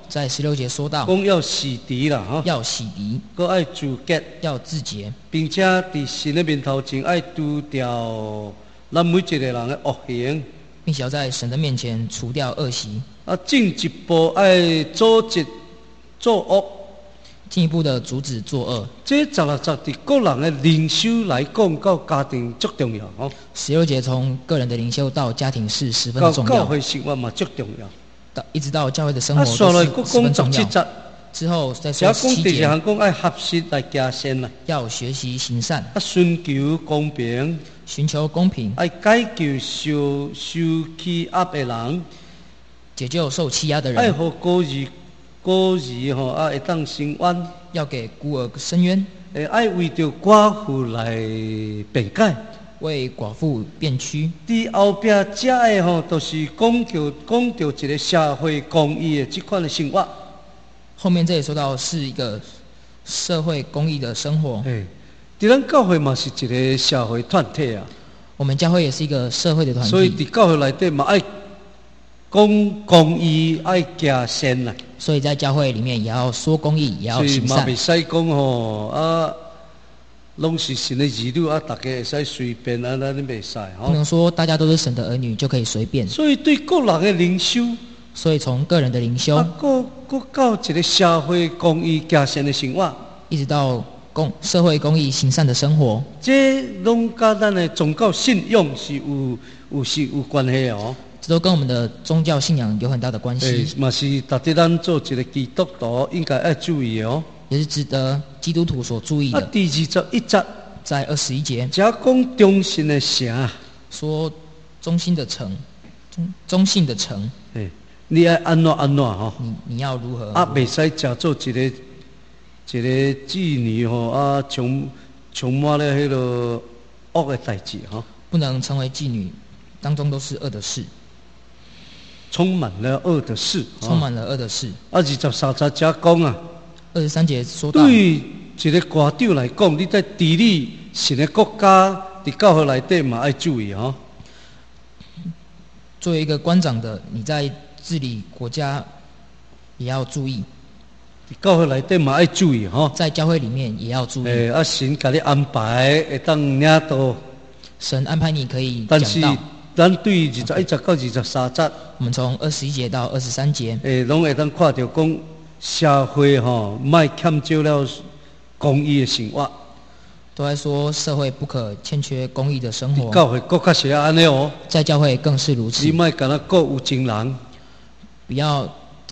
Speaker 2: 在16节说到，
Speaker 1: 讲要洗涤啦，哈，
Speaker 2: 要洗涤，
Speaker 1: 搁爱自洁，
Speaker 2: 要自洁，
Speaker 1: 并且伫神的面头前爱除掉咱每一个人的恶行，
Speaker 2: 并且要在神的面前除掉恶习，
Speaker 1: 进一步爱阻止作恶。
Speaker 2: 进一步的阻止作恶。
Speaker 1: 这16节伫个人的灵修来讲，到家庭足重要，吼。
Speaker 2: 16节从个人的灵修到家庭是十分
Speaker 1: 到
Speaker 2: 重要，
Speaker 1: 教会生活嘛足重要。
Speaker 2: 一直到教会的生活
Speaker 1: 下
Speaker 2: 都
Speaker 1: 来
Speaker 2: 是十分重
Speaker 1: 17
Speaker 2: 要。
Speaker 1: 节，
Speaker 2: 之后再
Speaker 1: 只
Speaker 2: 说7
Speaker 1: 讲第二项
Speaker 2: 节，
Speaker 1: 讲爱合适来行善啦，
Speaker 2: 要学习行善，
Speaker 1: 寻求公平，
Speaker 2: 寻求公平，
Speaker 1: 爱解救受欺压的人，
Speaker 2: 解救受欺压的
Speaker 1: 爱
Speaker 2: 人，
Speaker 1: 互孤儿吼会当伸冤，
Speaker 2: 要给孤儿伸冤，
Speaker 1: 爱为着寡妇来辩解。
Speaker 2: 为寡妇辩屈。
Speaker 1: 伫后壁遮的吼，都是讲到一个社会公益的这款的生活。
Speaker 2: 后面这里说到是一个社会公益的生活。
Speaker 1: 伫咱教会嘛是一个社会团体啊，
Speaker 2: 我们教会也是一个社会的团
Speaker 1: 所以
Speaker 2: 体，
Speaker 1: 伫教会内底嘛爱讲公益，爱行善啦。
Speaker 2: 所以在教会里面也要说公益，也要
Speaker 1: 所以
Speaker 2: 行善
Speaker 1: 嘛袂，使讲吼拢是神的儿女大家会使随便咱袂使
Speaker 2: 不能说大家都是神的儿女就可以随便。
Speaker 1: 所以对个人的灵修，
Speaker 2: 所以从个人的灵修，
Speaker 1: 各到一个社会公益行善的生活，
Speaker 2: 一直到社会公益行善的生活，
Speaker 1: 这拢甲咱的宗教信仰是有关系哦。
Speaker 2: 这都跟我们的宗教信仰有很大的关系，
Speaker 1: 嘛是值得咱做一个基督徒应该要注意哦。
Speaker 2: 也是值得基督徒所注意的。
Speaker 1: 第21节，
Speaker 2: 在21节，
Speaker 1: 只讲中信的城，
Speaker 2: 说中心的城，中性的城，
Speaker 1: 你要安怎吼？
Speaker 2: 你要如何？
Speaker 1: 袂使假做一个妓女吼，充满了迄个恶的代志吼，
Speaker 2: 不能成为妓女，当中都是恶的事，
Speaker 1: 充满了恶的事，
Speaker 2: 充满了恶的事。
Speaker 1: 23节只讲啊。
Speaker 2: 23节说到，
Speaker 1: 对一个官长来讲，你在治理神的国家，伫教会内底嘛要注意吼。
Speaker 2: 作为一个官长的，你在治理国家也要注意，
Speaker 1: 伫教会内底嘛要注意吼。
Speaker 2: 在教会里面也要注意。
Speaker 1: 神甲你安排会当领导，
Speaker 2: 神安排你可以
Speaker 1: 但是
Speaker 2: 讲道。
Speaker 1: 咱对21节到23节，
Speaker 2: 我们从21节到23节，
Speaker 1: 拢会当看到讲。社会莫欠少了公益的生活，
Speaker 2: 都在说社会不可欠缺公益的生活。
Speaker 1: 教会更加是安尼哦，
Speaker 2: 在教会更是如此。
Speaker 1: 你莫干那顾有钱人，
Speaker 2: 不要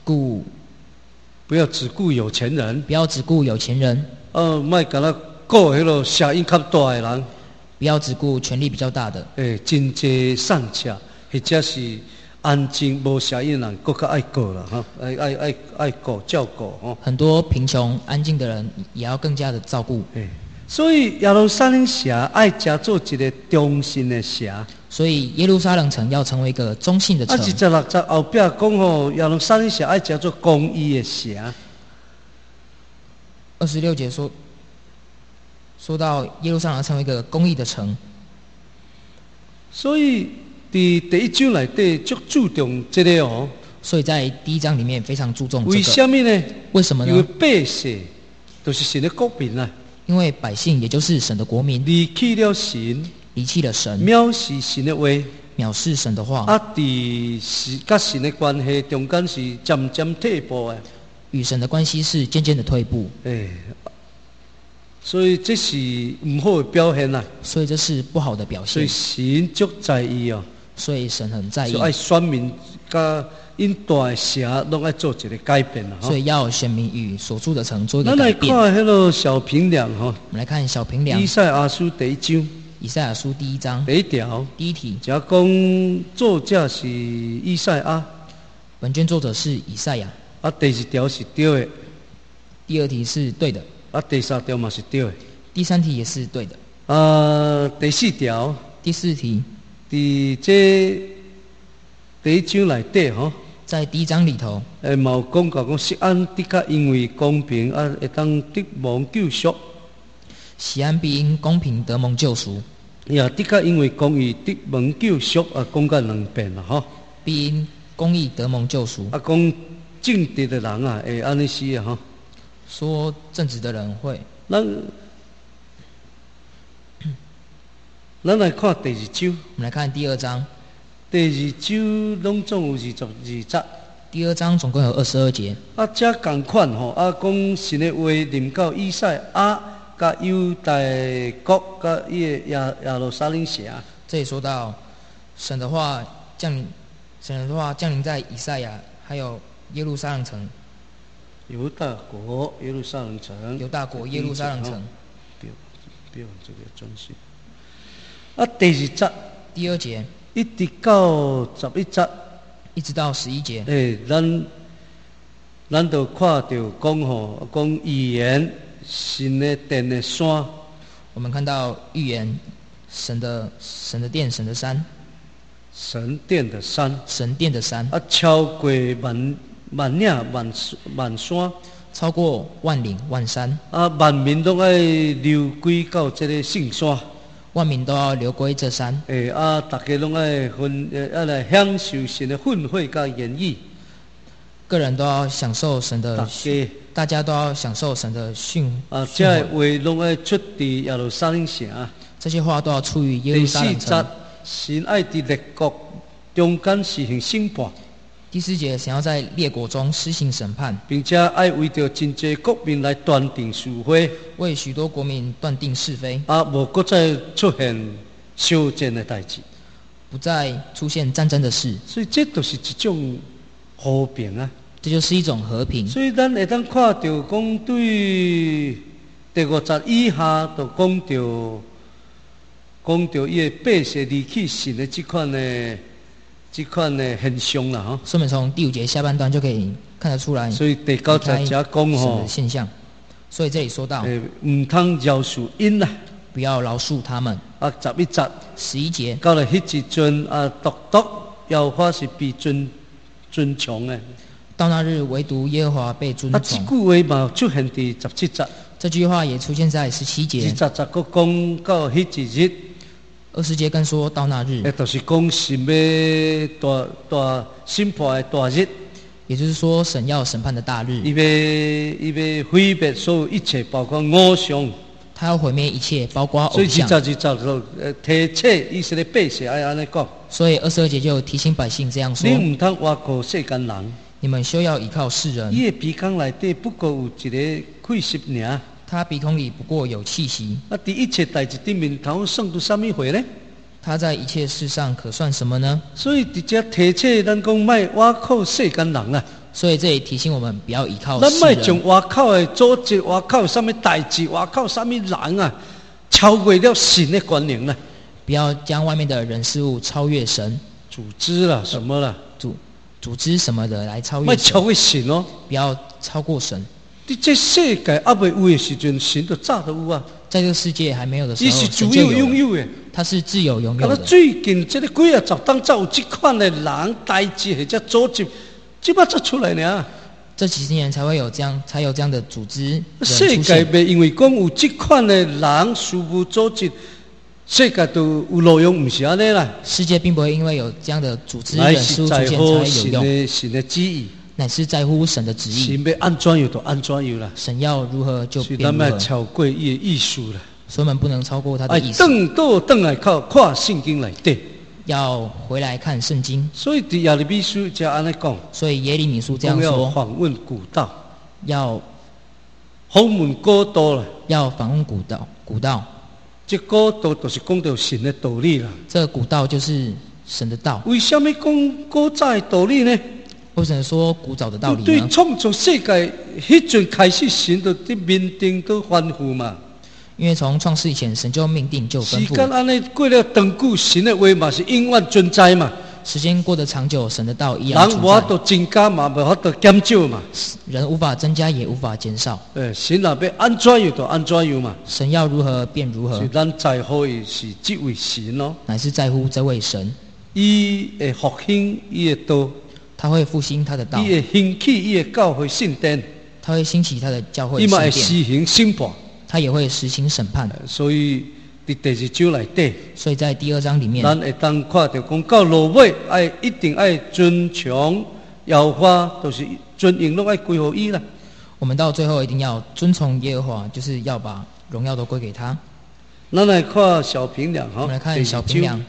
Speaker 1: 只顾有钱人，
Speaker 2: 不要只顾有钱人。
Speaker 1: 莫干那顾迄个声音较大的人，
Speaker 2: 不要只顾权力比较大的。
Speaker 1: 真济善车，或者是。安静无声音人，更加爱顾啦哈，爱顾照顾吼。
Speaker 2: 很多贫穷安静的人，也要更加的照顾。
Speaker 1: 所以耶路撒冷城爱加做一个中心的城。
Speaker 2: 所以耶路撒冷城要成为一个中性的城。
Speaker 1: 26节后壁讲吼，耶路撒冷城爱加做公义的城。
Speaker 2: 26节说到耶路撒冷成为一个公义的城，
Speaker 1: 所以。第1章内底足注重这个哦，
Speaker 2: 所以在第1章里面非常注重这个。
Speaker 1: 为什么呢？
Speaker 2: 为什么呢？
Speaker 1: 因为百姓都是神的国民啊。
Speaker 2: 因为百姓也就是神的国民，
Speaker 1: 离弃了神，藐视神的话，
Speaker 2: 藐视神的话。
Speaker 1: 甲神的关系中间是渐渐退步的，
Speaker 2: 与神的关系是渐渐的退步。
Speaker 1: 所以这是不好的表现啦。
Speaker 2: 所以这是不好的表现。
Speaker 1: 所以神足在意哦。
Speaker 2: 所以神很在意，
Speaker 1: 所以爱选民甲因住的城拢爱做一个改变啦。
Speaker 2: 所以要选民与所住的城做一个改变。
Speaker 1: 咱来看迄个小平量哈。
Speaker 2: 我们来看小平量。
Speaker 1: 以赛亚书第1章。
Speaker 2: 以赛亚书第1章。
Speaker 1: 第1条。
Speaker 2: 第1题。
Speaker 1: 只讲作者是以赛亚。
Speaker 2: 本卷作者是以赛亚。
Speaker 1: 第2条是对的。
Speaker 2: 第2题是对的。
Speaker 1: 第3条嘛是对的。
Speaker 2: 第3题也是对的。
Speaker 1: 第4条。
Speaker 2: 第4题。
Speaker 1: 伫这第1章内底吼，
Speaker 2: 在第1章里头，
Speaker 1: 嘛有讲到讲锡安的确因为公平会当得蒙救赎。
Speaker 2: 锡安必因公平得蒙救赎。
Speaker 1: 的确因为公义得蒙救赎讲到2遍啦吼。
Speaker 2: 必因公义得蒙救赎。
Speaker 1: 讲正直的人啊，会安尼死啊吼。
Speaker 2: 说正直的人会。
Speaker 1: 咱来看第二章。
Speaker 2: 我们来看第2章。
Speaker 1: 第二章拢总有22节。
Speaker 2: 第2章总共有22节。
Speaker 1: 啊，这同款吼，啊，讲神的话临到以赛亚，甲犹大国，甲伊的耶路撒冷城。
Speaker 2: 这里说到神的话降临在以赛亚，还有耶路撒冷城。
Speaker 1: 犹大国耶路撒冷城。
Speaker 2: 犹大国耶路撒冷城。
Speaker 1: 不要这个专心。啊，第2节。
Speaker 2: 第2节。
Speaker 1: 一直到11节。
Speaker 2: 一直到11节。
Speaker 1: 咱就看到讲吼，讲预言神的殿的山。
Speaker 2: 我们看到预言神的殿，神的山。
Speaker 1: 神殿的山。
Speaker 2: 神殿的山。
Speaker 1: 啊，超过万岭万山。
Speaker 2: 超过万岭万山。啊，
Speaker 1: 万民都爱流归到这个圣山。
Speaker 2: 万民都要流归这山。
Speaker 1: 大家拢爱来享受神的训诲甲言语。
Speaker 2: 个人都要享受神的，大家都要享受神的训。
Speaker 1: 这话拢爱出自耶路撒冷城。
Speaker 2: 这些话都要出于耶路撒冷城。
Speaker 1: 第4节，神爱在列国中间施行审判。
Speaker 2: 第4节，想要在列国中施行审判，
Speaker 1: 并且爱为着真济国民来断定是非，
Speaker 2: 为许多国民断定是非。
Speaker 1: 无搁再出现相战的代志，
Speaker 2: 不再出现战争的事。
Speaker 1: 所以这就是一种和平啊！
Speaker 2: 这就是一种和平。
Speaker 1: 所以咱会当看到讲对第5节以下，就讲到伊的百姓离弃神的这款的现象啦，哈。
Speaker 2: 所以我们从第5节下半段就可以看得出来。
Speaker 1: 所以第9节讲吼
Speaker 2: 现象。所以这里说到，
Speaker 1: 唔通饶恕因啦，
Speaker 2: 不要饶恕他们。
Speaker 1: 11节
Speaker 2: ，11节，
Speaker 1: 到了迄一阵独耶和华是被尊崇的。
Speaker 2: 到那日，唯独耶和华被尊崇。
Speaker 1: 这句话嘛出现在17节。
Speaker 2: 这句话也出现在17节。
Speaker 1: 20节佫讲到迄一日。
Speaker 2: 20节更说到那日，
Speaker 1: 就是讲神要大审判的大日，
Speaker 2: 也就是说神要审判的大日。
Speaker 1: 伊要毁灭所有一切，包括偶像。
Speaker 2: 他要毁灭一切，包括偶像。
Speaker 1: 所以20节就提醒以色列百姓爱安尼讲。
Speaker 2: 所以22节就提醒百姓这样说：
Speaker 1: 你唔通依靠世间人，
Speaker 2: 你们休要依靠世人。
Speaker 1: 伊的鼻孔内底不过有一个气息尔。
Speaker 2: 他鼻孔里不过有气息。
Speaker 1: 在一切代志顶面头算到什么回呢？
Speaker 2: 他在一切事上可算什么呢？
Speaker 1: 所以直接提醒咱讲，莫倚靠世间人啊。
Speaker 2: 所以这里提醒我们不要依靠世人。
Speaker 1: 咱莫将倚靠的组织、倚靠什么代志、倚靠什么人啊，超过了神的权能啊。
Speaker 2: 不要将外面的人事物超越神。
Speaker 1: 组织啦，什么啦？
Speaker 2: 组织什么的来超越神。
Speaker 1: 莫超过神哦。
Speaker 2: 不要超过神。
Speaker 1: 你这世界还未有的时阵，神就早都有啊。
Speaker 2: 在这个世界还没有的时候，
Speaker 1: 他是自由拥有的。
Speaker 2: 他是自由拥有的。
Speaker 1: 最近这个几啊十当才有这款的人、代志或者组织，这摆才出来呢。
Speaker 2: 这几十年才有这样的组织。
Speaker 1: 世界未因为讲有这款的人、事务组织，世界都有路用，不是安尼啦。
Speaker 2: 世界并不会因为有这样的组织、人、事物出现才有用。
Speaker 1: 神的旨意。
Speaker 2: 乃是在乎神的旨意。
Speaker 1: 神要安怎样就安怎样啦。
Speaker 2: 神要如何就变如何。
Speaker 1: 所以咱要超过伊的意思啦。
Speaker 2: 所以我们不能超过他的意思。
Speaker 1: 转来看圣经内底。
Speaker 2: 要回来看圣经。
Speaker 1: 所以在耶利米书才安尼讲。
Speaker 2: 所以耶利米书这样说。
Speaker 1: 要访问古道。
Speaker 2: 要
Speaker 1: 访问古道啦。
Speaker 2: 要访问古道。
Speaker 1: 这古道就是讲到神的道理啦。
Speaker 2: 这个古道就是神的道。
Speaker 1: 为什么讲古早的道理呢？
Speaker 2: 为什么说古早的道理呢？
Speaker 1: 对创造世界迄阵开始，神就伫命定都吩咐嘛。
Speaker 2: 因为从创世以前，神就命定就吩咐。
Speaker 1: 时间安尼过了长久，神的话嘛是永远存在嘛。
Speaker 2: 时间过得长久，神的道一样存在。
Speaker 1: 人无法度增加嘛，无法度减少嘛。
Speaker 2: 人无法增加，也无法减少。
Speaker 1: 神若要安怎样就安怎样嘛。
Speaker 2: 神要如何便如何。
Speaker 1: 是咱在乎的是这位神哦。
Speaker 2: 乃是在乎这位神。
Speaker 1: 伊会复兴伊的道。
Speaker 2: 他会复兴他的道。
Speaker 1: 伊会兴起伊的教会圣殿。
Speaker 2: 他会兴起他的教会圣殿。
Speaker 1: 伊嘛会施行审判。
Speaker 2: 他也会实行审判。
Speaker 1: 所以在第2章内底。
Speaker 2: 所以在第2章里面。
Speaker 1: 咱会当看到讲到落尾，一定爱尊崇耶和华，就是尊荣拢爱归乎伊啦。
Speaker 2: 我们到最后一定要遵从耶和华，就是要把荣耀都归给他。
Speaker 1: 咱来看小平凉哈，
Speaker 2: 我们来看小平凉。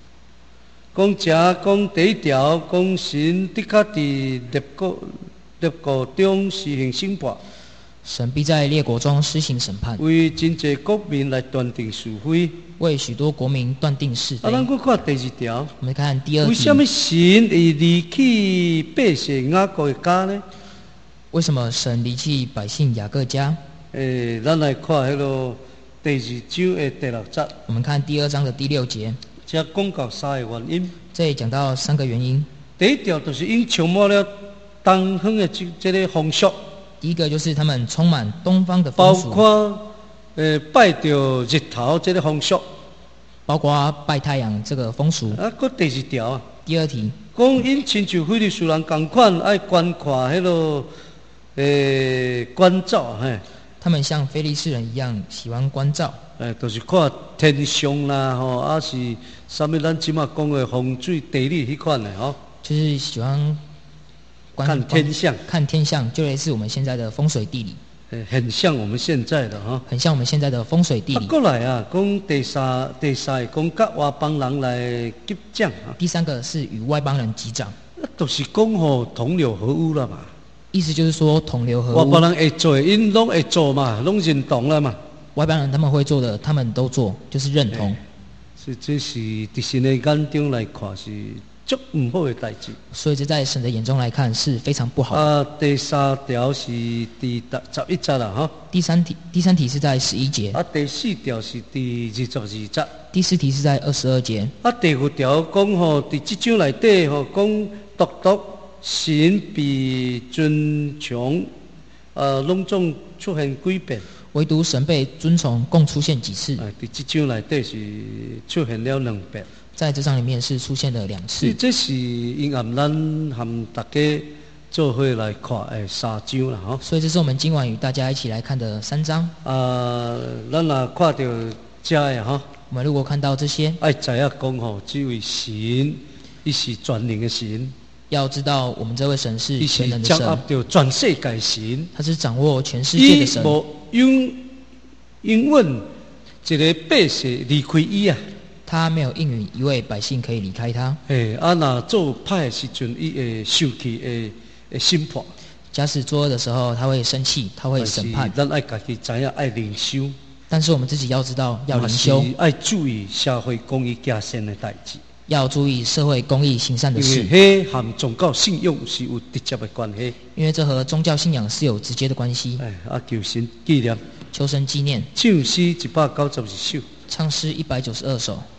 Speaker 1: 讲第一条，讲神的确伫列国中施行审判，
Speaker 2: 神必在列国中施行审判，
Speaker 1: 为真济国民来断定是非，
Speaker 2: 为许多国民断定是非。
Speaker 1: 咱再看第二条，
Speaker 2: 我们看第二题。
Speaker 1: 为什么神会离弃百姓雅各的家呢？
Speaker 2: 为什么神离弃百姓雅各家？
Speaker 1: 咱来看迄个第二章的第6节。
Speaker 2: 我们看第2章的第6节。
Speaker 1: 这讲到3个原因。
Speaker 2: 这里讲到3个原因。
Speaker 1: 第一条就是因充满了东方的这个风俗。
Speaker 2: 第一个就是他们充满东方的风俗，
Speaker 1: 包括拜着日头这个风俗，
Speaker 2: 包括拜太阳这个风俗。
Speaker 1: 搁第2条啊。
Speaker 2: 第2题。
Speaker 1: 讲因亲像非利士人同款，爱观看迄个观照嘿。
Speaker 2: 他们像非利士人一样喜欢观照。
Speaker 1: 就是看天象啦，吼，啊是啥物咱即马讲的风水地理迄款的吼。
Speaker 2: 就是喜欢
Speaker 1: 看天象，
Speaker 2: 看天象就类似我们现在的风水地理。
Speaker 1: 很像我们现在的哈。
Speaker 2: 很像我们现在的风水地理。
Speaker 1: 过来啊，讲第三讲甲外邦人来结账啊。
Speaker 2: 第3个是与外邦人击掌。
Speaker 1: 就是讲吼同流合污了嘛。
Speaker 2: 意思就是说同流合污。
Speaker 1: 外邦人会做，因拢会做嘛，拢认同了嘛。
Speaker 2: 外邦人他们会做的，他们都做，就是认同。
Speaker 1: 所以这是伫神的眼中来看是足唔好的代志。
Speaker 2: 所以这在神的眼中来看是非常不好的。
Speaker 1: 第3条是第11节啦，哈。
Speaker 2: 第三题是在11节。
Speaker 1: 第4条是第22节。
Speaker 2: 第4题是在22节。
Speaker 1: 第5条讲吼，伫即章内底吼讲独神被尊崇，拢总出现几遍。
Speaker 2: 唯独神被尊崇共出现几次？
Speaker 1: 伫即章内底是出现了2遍。
Speaker 2: 在这章里面是出现了2次。
Speaker 1: 这是因咱和大家做伙来看的3章啦，吼。
Speaker 2: 所以这是我们今晚与大家一起来看的3章。
Speaker 1: 咱若看到这的哈，
Speaker 2: 我们如果看到这些，
Speaker 1: 爱知影讲吼，这位神，伊是全能的神。
Speaker 2: 要知道我们这位神是全能的神，
Speaker 1: 掌握着全世界神，
Speaker 2: 他是掌握全世界的神。
Speaker 1: 伊无应允一个百姓离开伊啊，
Speaker 2: 他没有应允一位百姓可以离开他。
Speaker 1: 若做歹的时阵，伊会受去审判。
Speaker 2: 假使作恶的时候，他会生气，他会审判。
Speaker 1: 咱爱家己知影，爱灵修。
Speaker 2: 但是我们自己要知道，要灵修，
Speaker 1: 爱注意社会公益行善的代志。
Speaker 2: 要注意社会公益行善的事，
Speaker 1: 因为迄和宗教信仰是有直接的关系。
Speaker 2: 因为这和宗教信仰是有直接的关系。
Speaker 1: 求神纪念，
Speaker 2: 求神纪念。
Speaker 1: 唱诗192首，
Speaker 2: 唱诗192首。